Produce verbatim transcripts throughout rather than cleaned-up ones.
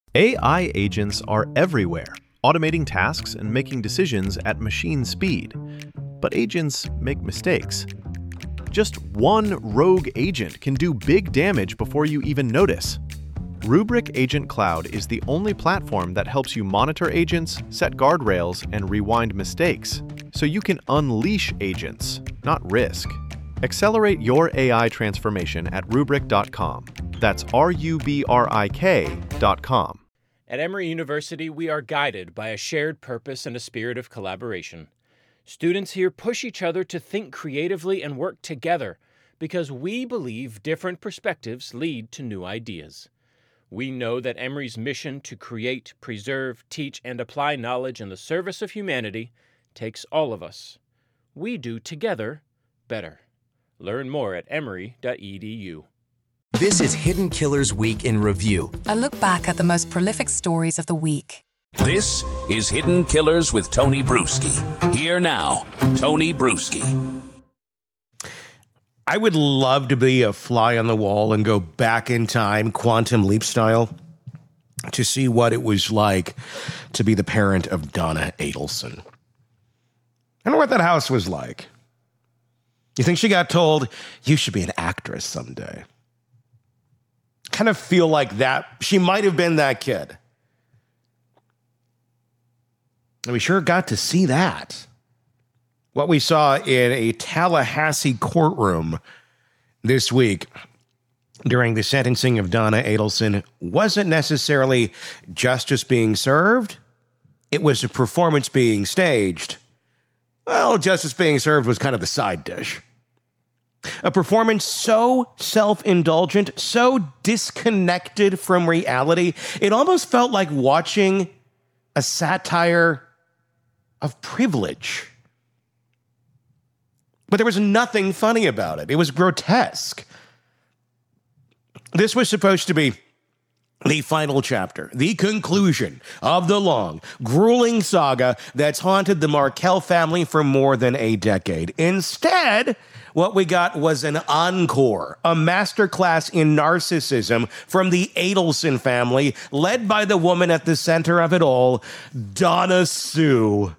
A I agents are everywhere, automating tasks and making decisions at machine speed. But agents make mistakes. Just one rogue agent can do big damage before you even notice. Rubrik Agent Cloud is the only platform that helps you monitor agents, set guardrails, and rewind mistakes, so you can unleash agents, not risk. Accelerate your A I transformation at rubrik dot com. That's R U B R I K dot com. At Emory University, we are guided by a shared purpose and a spirit of collaboration. Students here push each other to think creatively and work together because we believe different perspectives lead to new ideas. We know that Emory's mission to create, preserve, teach, and apply knowledge in the service of humanity takes all of us. We do together better. Learn more at emory dot e d u. This is Hidden Killers Week in Review. A look back at the most prolific stories of the week. This is Hidden Killers with Tony Bruschi. Here now, Tony Bruschi. I would love to be a fly on the wall and go back in time, quantum leap style, to see what it was like to be the parent of Donna Adelson. I wonder what that house was like. You think she got told, you should be an actress someday? Kind of feel like that. She might have been that kid. And we sure got to see that. What we saw in a Tallahassee courtroom this week during the sentencing of Donna Adelson wasn't necessarily justice being served. It was a performance being staged. Well, justice being served was kind of the side dish. A performance so self-indulgent, so disconnected from reality, it almost felt like watching a satire of privilege. But there was nothing funny about it. It was grotesque. This was supposed to be the final chapter, the conclusion of the long, grueling saga that's haunted the Markell family for more than a decade. Instead, what we got was an encore, a masterclass in narcissism from the Adelson family, led by the woman at the center of it all, Donna Sue.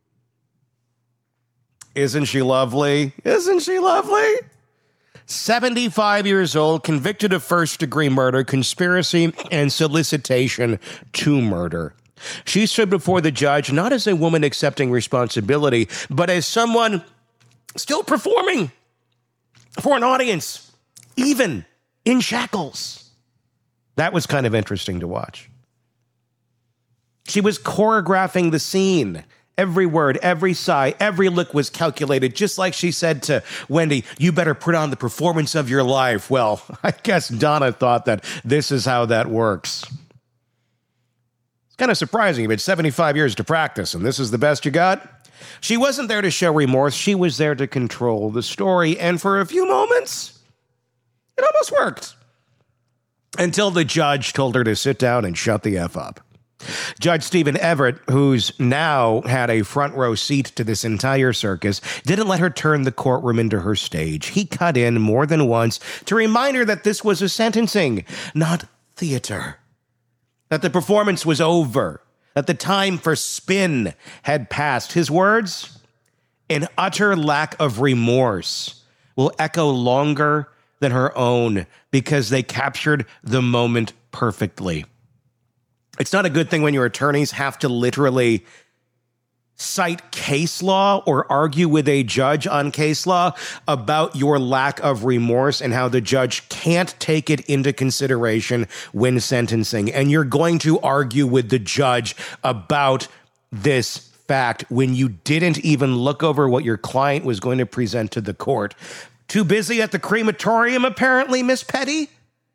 Isn't she lovely? Isn't she lovely? seventy-five years old, convicted of first-degree murder, conspiracy, and solicitation to murder. She stood before the judge not as a woman accepting responsibility, but as someone still performing for an audience, even in shackles. That was kind of interesting to watch. She was choreographing the scene. Every word, every sigh, every look was calculated, just like she said to Wendy, you better put on the performance of your life. Well, I guess Donna thought that this is how that works. It's kind of surprising. You've had seventy-five years to practice, and this is the best you got? She wasn't there to show remorse. She was there to control the story, and for a few moments, it almost worked. Until the judge told her to sit down and shut the F up. Judge Stephen Everett, who's now had a front row seat to this entire circus, didn't let her turn the courtroom into her stage. He cut in more than once to remind her that this was a sentencing, not theater. That the performance was over. That the time for spin had passed. His words, an utter lack of remorse, will echo longer than her own because they captured the moment perfectly. It's not a good thing when your attorneys have to literally cite case law or argue with a judge on case law about your lack of remorse and how the judge can't take it into consideration when sentencing. And you're going to argue with the judge about this fact when you didn't even look over what your client was going to present to the court. Too busy at the crematorium, apparently, Miss Petty?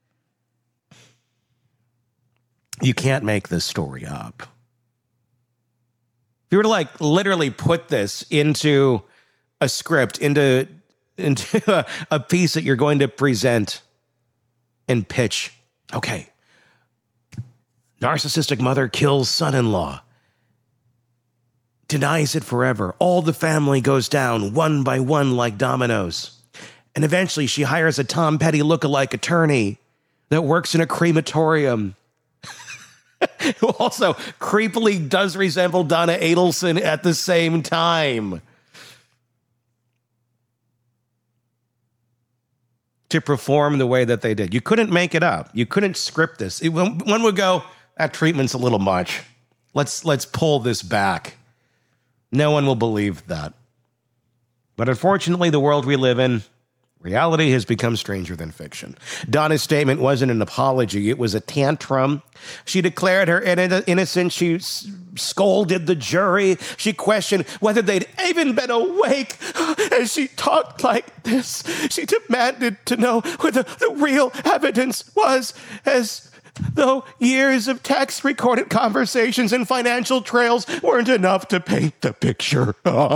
You can't make this story up. If you were to like literally put this into a script, into, into a, a piece that you're going to present and pitch, okay, narcissistic mother kills son-in-law, denies it forever. All the family goes down one by one like dominoes. And eventually she hires a Tom Petty lookalike attorney that works in a crematorium. who also creepily does resemble Donna Adelson at the same time. To perform the way that they did. You couldn't make it up. You couldn't script this. It, one would go, that treatment's a little much. Let's let's pull this back. No one will believe that. But unfortunately, the world we live in, reality has become stranger than fiction. Donna's statement wasn't an apology. It was a tantrum. She declared her innocence. She scolded the jury. She questioned whether they'd even been awake. As she talked like this, she demanded to know where the, the real evidence was, as though years of text-recorded conversations and financial trails weren't enough to paint the picture.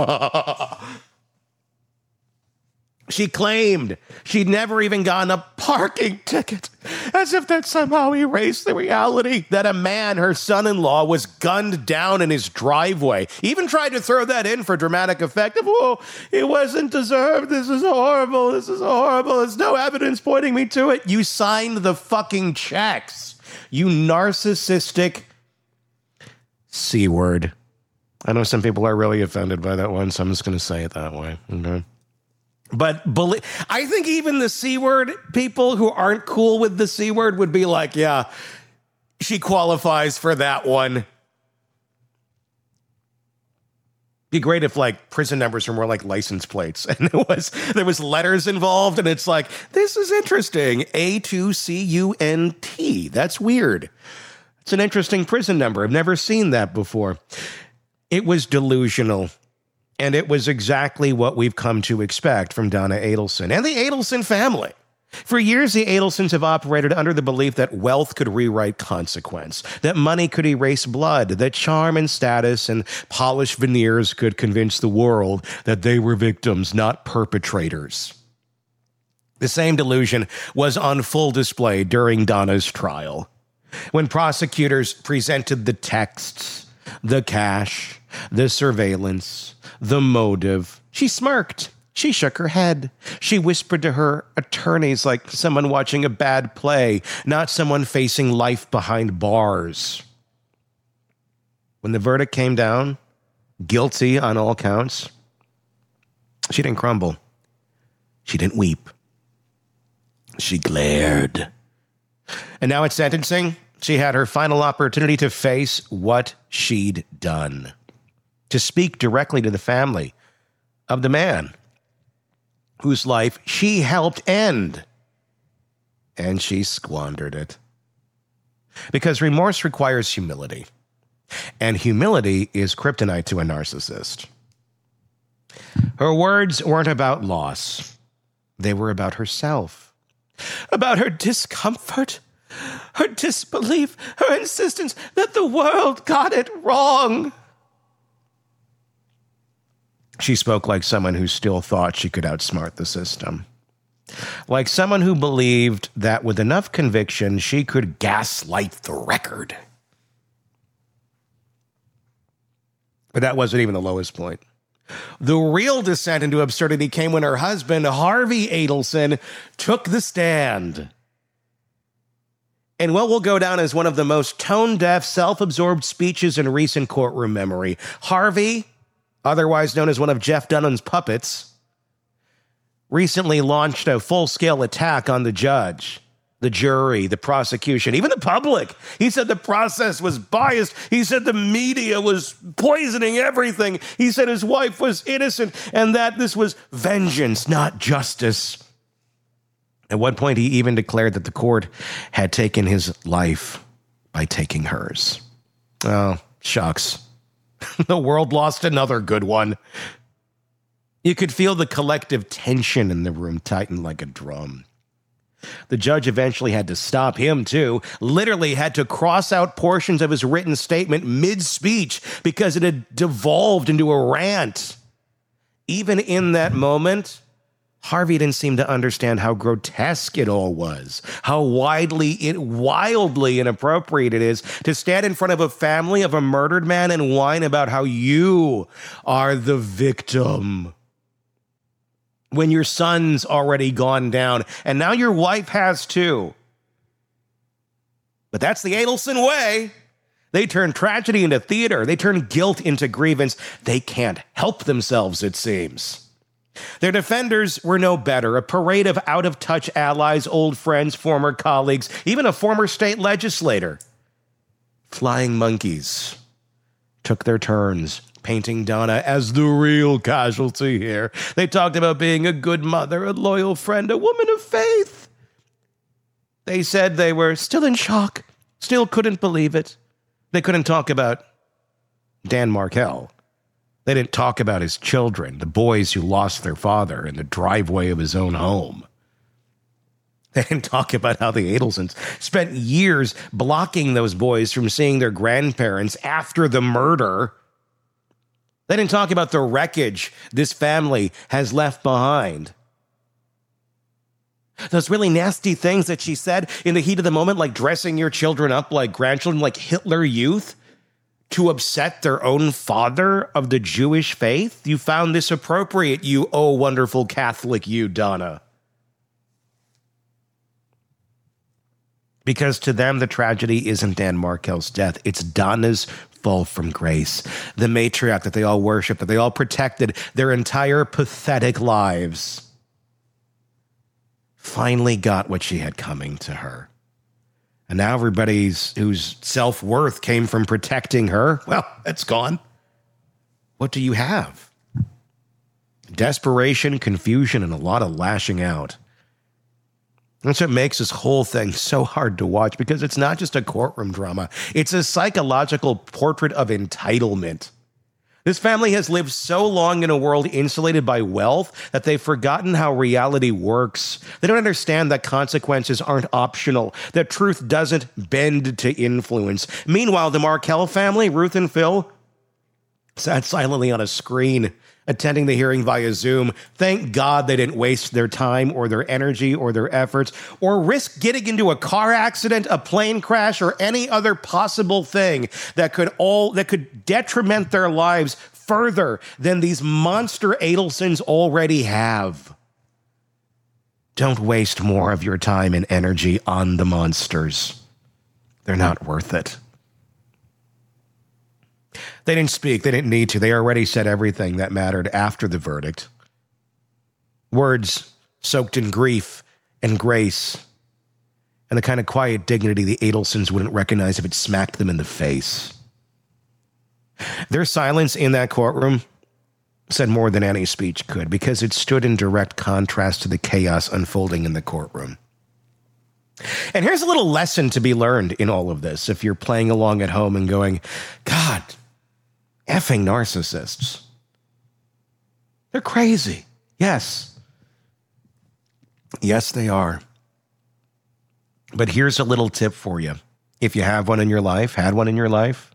She claimed she'd never even gotten a parking ticket, as if that somehow erased the reality that a man, her son-in-law, was gunned down in his driveway. Even tried to throw that in for dramatic effect of, oh, it wasn't deserved. This is horrible. This is horrible. There's no evidence pointing me to it. You signed the fucking checks. You narcissistic C-word. I know some people are really offended by that one, so I'm just going to say it that way. Okay. But believe, I think even the C-word people who aren't cool with the C-word would be like, yeah, she qualifies for that one. Be great if like prison numbers were more like license plates and there was there was letters involved and it's like, this is interesting. A two C U N T. That's weird. It's an interesting prison number. I've never seen that before. It was delusional. And it was exactly what we've come to expect from Donna Adelson and the Adelson family. For years, the Adelsons have operated under the belief that wealth could rewrite consequence, that money could erase blood, that charm and status and polished veneers could convince the world that they were victims, not perpetrators. The same delusion was on full display during Donna's trial. When prosecutors presented the texts, the cash, the surveillance, the motive, she smirked. She shook her head. She whispered to her attorneys like someone watching a bad play, not someone facing life behind bars. When the verdict came down, guilty on all counts, she didn't crumble. She didn't weep. She glared. And now at sentencing, she had her final opportunity to face what she'd done, to speak directly to the family of the man whose life she helped end. And she squandered it. Because remorse requires humility. And humility is kryptonite to a narcissist. Her words weren't about loss. They were about herself. About her discomfort, her disbelief, her insistence that the world got it wrong. She spoke like someone who still thought she could outsmart the system. Like someone who believed that with enough conviction, she could gaslight the record. But that wasn't even the lowest point. The real descent into absurdity came when her husband, Harvey Adelson, took the stand. And what will go down as one of the most tone-deaf, self-absorbed speeches in recent courtroom memory. Harvey, otherwise known as one of Jeff Dunham's puppets, recently launched a full-scale attack on the judge, the jury, the prosecution, even the public. He said the process was biased. He said the media was poisoning everything. He said his wife was innocent and that this was vengeance, not justice. At one point, he even declared that the court had taken his life by taking hers. Oh, shucks. The world lost another good one. You could feel the collective tension in the room tighten like a drum. The judge eventually had to stop him, too. Literally had to cross out portions of his written statement mid-speech because it had devolved into a rant. Even in that moment, Harvey didn't seem to understand how grotesque it all was, how widely, it, wildly inappropriate it is to stand in front of a family of a murdered man and whine about how you are the victim. When your son's already gone down, and now your wife has too. But that's the Adelson way. They turn tragedy into theater. They turn guilt into grievance. They can't help themselves, it seems. Their defenders were no better, a parade of out-of-touch allies, old friends, former colleagues, even a former state legislator. Flying monkeys took their turns, painting Donna as the real casualty here. They talked about being a good mother, a loyal friend, a woman of faith. They said they were still in shock, still couldn't believe it. They couldn't talk about Dan Markel. They didn't talk about his children, the boys who lost their father in the driveway of his own home. They didn't talk about how the Adelsons spent years blocking those boys from seeing their grandparents after the murder. They didn't talk about the wreckage this family has left behind. Those really nasty things that she said in the heat of the moment, like dressing your children up like grandchildren, like Hitler Youth, to upset their own father of the Jewish faith. You found this appropriate, you oh wonderful Catholic you, Donna. Because to them, the tragedy isn't Dan Markel's death. It's Donna's fall from grace. The matriarch that they all worshiped, that they all protected their entire pathetic lives, finally got what she had coming to her. And now everybody's whose self-worth came from protecting her, well, it's gone. What do you have? Desperation, confusion, and a lot of lashing out. That's what makes this whole thing so hard to watch, because it's not just a courtroom drama. It's a psychological portrait of entitlement. This family has lived so long in a world insulated by wealth that they've forgotten how reality works. They don't understand that consequences aren't optional, that truth doesn't bend to influence. Meanwhile, the Markel family, Ruth and Phil, sat silently on a screen, attending the hearing via Zoom. Thank God they didn't waste their time or their energy or their efforts or risk getting into a car accident, a plane crash, or any other possible thing that could all that could detriment their lives further than these monster Adelsons already have. Don't waste more of your time and energy on the monsters. They're not worth it. They didn't speak. They didn't need to. They already said everything that mattered after the verdict. Words soaked in grief and grace and the kind of quiet dignity the Adelsons wouldn't recognize if it smacked them in the face. Their silence in that courtroom said more than any speech could, because it stood in direct contrast to the chaos unfolding in the courtroom. And here's a little lesson to be learned in all of this, if you're playing along at home and going, God, effing narcissists. They're crazy. Yes. Yes, they are. But here's a little tip for you. If you have one in your life, had one in your life,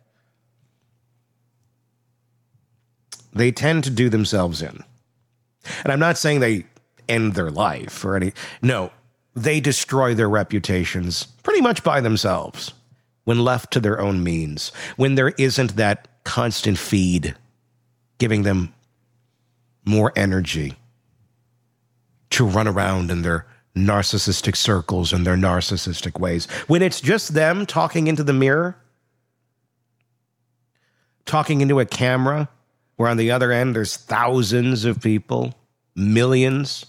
they tend to do themselves in. And I'm not saying they end their life or any. No, they destroy their reputations pretty much by themselves when left to their own means, when there isn't that constant feed giving them more energy to run around in their narcissistic circles and their narcissistic ways. When it's just them talking into the mirror, talking into a camera, where on the other end there's thousands of people, millions,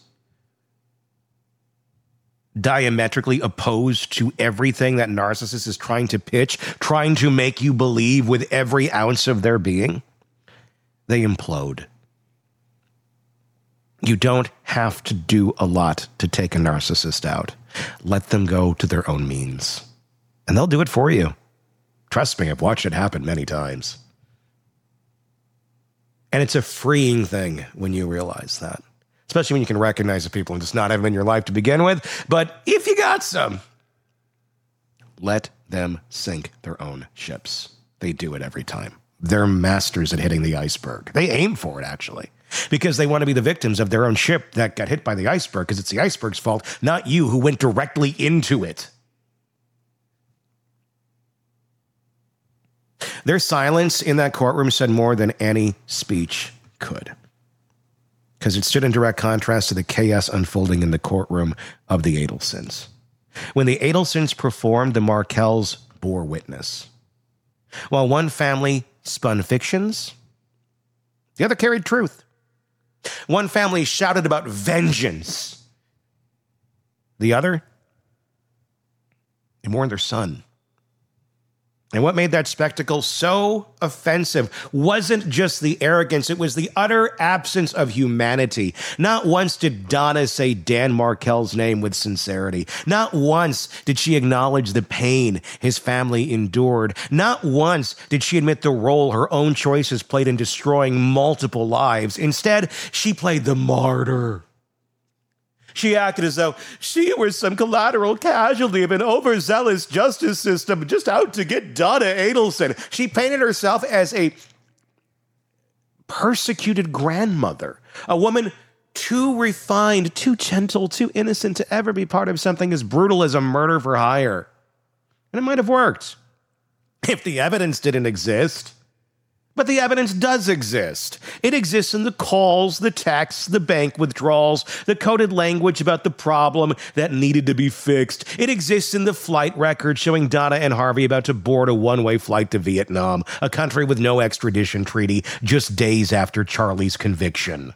diametrically opposed to everything that narcissist is trying to pitch, trying to make you believe with every ounce of their being, they implode. You don't have to do a lot to take a narcissist out. Let them go to their own means, and they'll do it for you. Trust me, I've watched it happen many times. And it's a freeing thing when you realize that, especially when you can recognize the people and just not have them in your life to begin with. But if you got some, let them sink their own ships. They do it every time. They're masters at hitting the iceberg. They aim for it, actually, because they want to be the victims of their own ship that got hit by the iceberg, because it's the iceberg's fault, not you who went directly into it. Their silence in that courtroom said more than any speech could, because it stood in direct contrast to the chaos unfolding in the courtroom of the Adelsons. When the Adelsons performed, the Markels bore witness. While one family spun fictions, the other carried truth. One family shouted about vengeance. The other, they mourned their son. And what made that spectacle so offensive wasn't just the arrogance, it was the utter absence of humanity. Not once did Donna say Dan Markel's name with sincerity. Not once did she acknowledge the pain his family endured. Not once did she admit the role her own choices played in destroying multiple lives. Instead, she played the martyr. She acted as though she was some collateral casualty of an overzealous justice system just out to get Donna Adelson. She painted herself as a persecuted grandmother, a woman too refined, too gentle, too innocent to ever be part of something as brutal as a murder for hire. And it might have worked if the evidence didn't exist. But the evidence does exist. It exists in the calls, the texts, the bank withdrawals, the coded language about the problem that needed to be fixed. It exists in the flight record showing Donna and Harvey about to board a one-way flight to Vietnam, a country with no extradition treaty, just days after Charlie's conviction.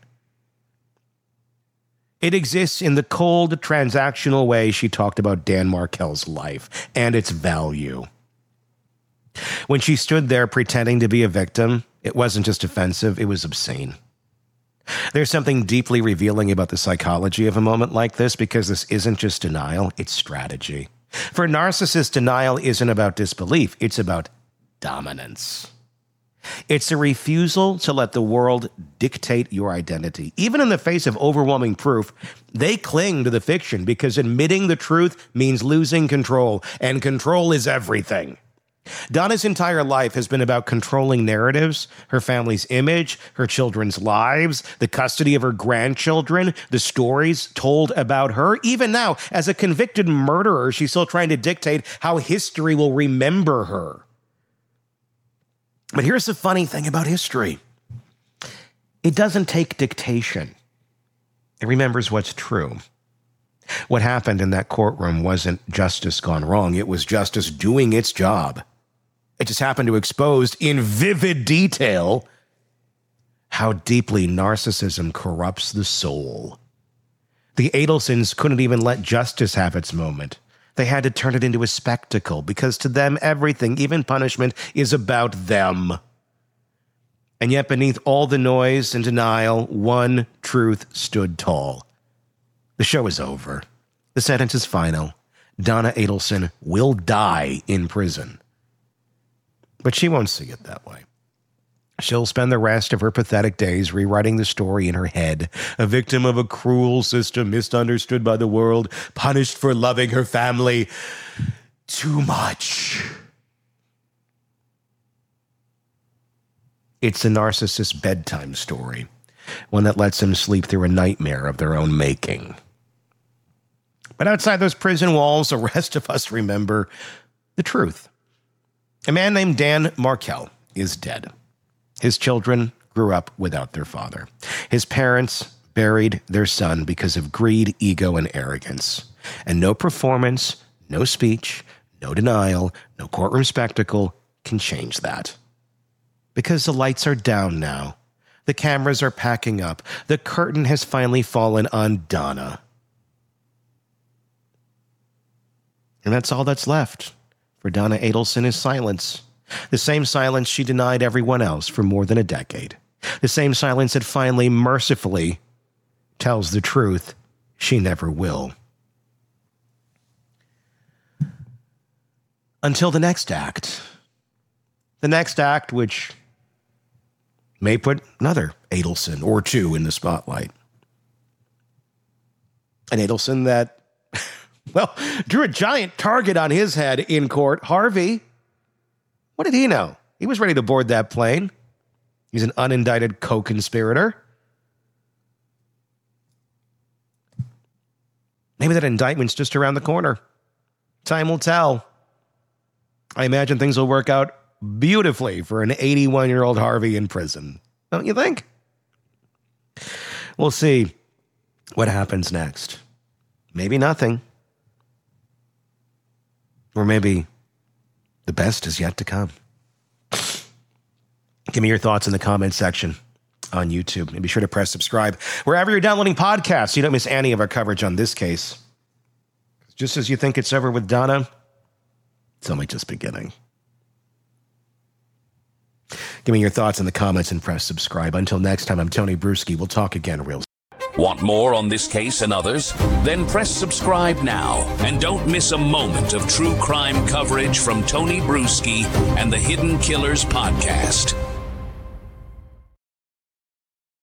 It exists in the cold, transactional way she talked about Dan Markel's life and its value. When she stood there pretending to be a victim, it wasn't just offensive, it was obscene. There's something deeply revealing about the psychology of a moment like this, because this isn't just denial, it's strategy. For narcissists, denial isn't about disbelief, it's about dominance. It's a refusal to let the world dictate your identity. Even in the face of overwhelming proof, they cling to the fiction because admitting the truth means losing control, and control is everything. Donna's entire life has been about controlling narratives, her family's image, her children's lives, the custody of her grandchildren, the stories told about her. Even now, as a convicted murderer, she's still trying to dictate how history will remember her. But here's the funny thing about history. It doesn't take dictation. It remembers what's true. What happened in that courtroom wasn't justice gone wrong. It was justice doing its job. It just happened to expose in vivid detail how deeply narcissism corrupts the soul. The Adelsons couldn't even let justice have its moment. They had to turn it into a spectacle because to them, everything, even punishment, is about them. And yet beneath all the noise and denial, one truth stood tall. The show is over. The sentence is final. Donna Adelson will die in prison. But she won't see it that way. She'll spend the rest of her pathetic days rewriting the story in her head, a victim of a cruel system, misunderstood by the world, punished for loving her family too much. It's a narcissist's bedtime story, one that lets them sleep through a nightmare of their own making. But outside those prison walls, the rest of us remember the truth. A man named Dan Markel is dead. His children grew up without their father. His parents buried their son because of greed, ego, and arrogance. And no performance, no speech, no denial, no courtroom spectacle can change that. Because the lights are down now. The cameras are packing up. The curtain has finally fallen on Donna. And that's all that's left for Donna Adelson is silence. The same silence she denied everyone else for more than a decade. The same silence that finally, mercifully, tells the truth she never will. Until the next act. The next act, which may put another Adelson or two in the spotlight. An Adelson that, well, drew a giant target on his head in court. Harvey, what did he know? He was ready to board that plane. He's an unindicted co-conspirator. Maybe that indictment's just around the corner. Time will tell. I imagine things will work out beautifully for an eighty-one-year-old Harvey in prison. Don't you think? We'll see what happens next. Maybe nothing. Or maybe the best is yet to come. Give me your thoughts in the comment section on YouTube. And be sure to press subscribe wherever you're downloading podcasts so you don't miss any of our coverage on this case. Just as you think it's over with Donna, it's only just beginning. Give me your thoughts in the comments and press subscribe. Until next time, I'm Tony Bruschi. We'll talk again real soon. Want more on this case and others? Then press subscribe now and don't miss a moment of true crime coverage from Tony Bruschi and the Hidden Killers podcast.